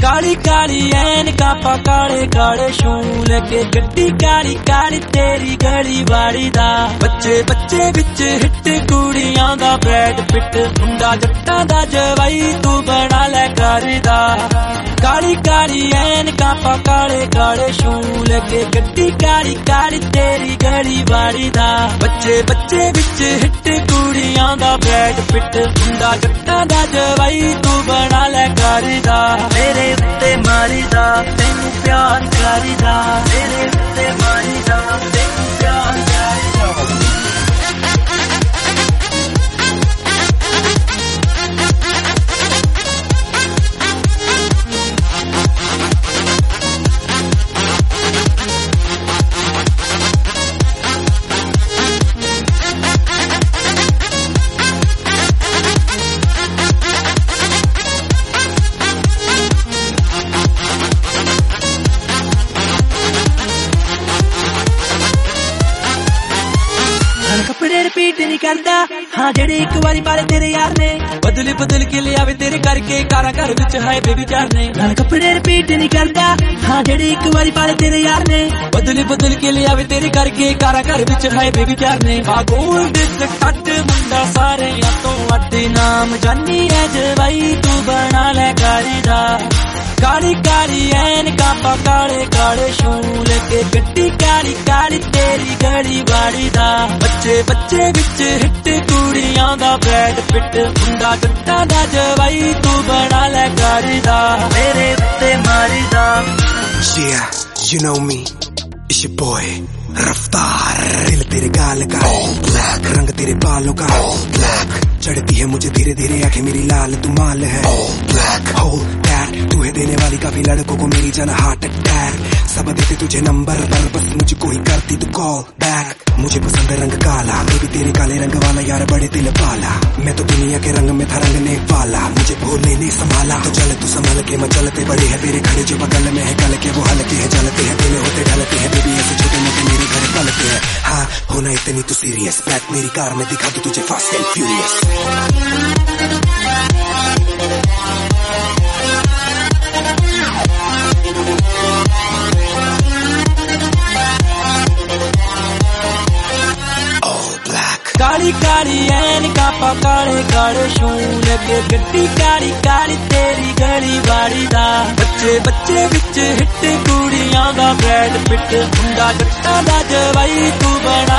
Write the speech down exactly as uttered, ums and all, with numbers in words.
काली काली ऐनका पा काले काले शू लेके गड्डी काली काली तेरी गली बाड़ी दा बच्चे बच्चे बिच हिट कुड़ियां दा ब्रैड पिट मुंडा जट्टां दा जवाई तू बना ले करदा काली काली ऐनका पा काले काले शू लेके गड्डी काली काली तेरी गली बाड़ी दा बच्चे बच्चे बिच हिट कुड़ियां दा ब्रैड पिट मुंडा जट्टां दा जवाई तू बना ले करदा मेरे उत्ते मारीदा तैनू प्यार करीदा मेरे उत्ते मारीदा तैनू प्यार करीदा कपड़े रिपीट नहीं करता हाँ जेड़े एक बारी पाले तेरे यार ने बदल बदल के ले आवे तेरे करके कारा घर विच है बेबी चार ने कपड़े रिपीट नहीं करता हाँ जेड़े एक बारी पाले तेरे यार ने बदल बदल के ले आवे तेरे करके कारा घर विच है बेबी चार ने आ गोल्ड कट मुंडा सारे या तो अड्डे नाम जानी है जवाई तू बना ले करदा काली काली ऐनका पा काले काले शू लेके गड्डी काली काली तेरी गली बाड़ी दा बच्चे बच्चे बिच हिट कुड़ियां दा ब्रैड पिट मुंडा जट्टां दा जवाई तू बना ले करदा मेरे उत्ते मारीदा Yeah, you know me, it's your boy रफ्तार दिल तेरे गाल का ब्लैक रंग तेरे बालों का ब्लैक चढ़ती है मुझे धीरे धीरे आंखें मेरी लाल तू माल है ब्लैक हो दैट तू है देने वाली काफी लड़कों को मेरी जान हार्ट अटैक सब देते तुझे नंबर पर बस मुझको ही करती तू कॉल बैक मुझे पसंद है रंग काला बेबी तेरे काले रंग वाला यार बड़े दिल वाला मैं तो दुनिया के रंग में था रंगने वाला मुझे भोले ने संभाला तो चल तू संभाल के मचलते बड़े है तेरे खड़े जो बगल में है कल के वो हल्के है जलते हैं तेरे होते ढलते हैं बेबी ऐसे छोटे मोटे मेरे घर पलते हैं हाँ होना इतनी तू सीरियस बैक मेरी कार में दिखा दूं तुझे फास्ट एंड फ्यूरियस काली काली ऐनका पा काले काले शू लेके गड्डी काली काली तेरी गली बाड़ी दा बच्चे बच्चे बिच हिट कुड़ियां दा ब्रैड पिट मुंडा जट्टां दा जवाई तू बना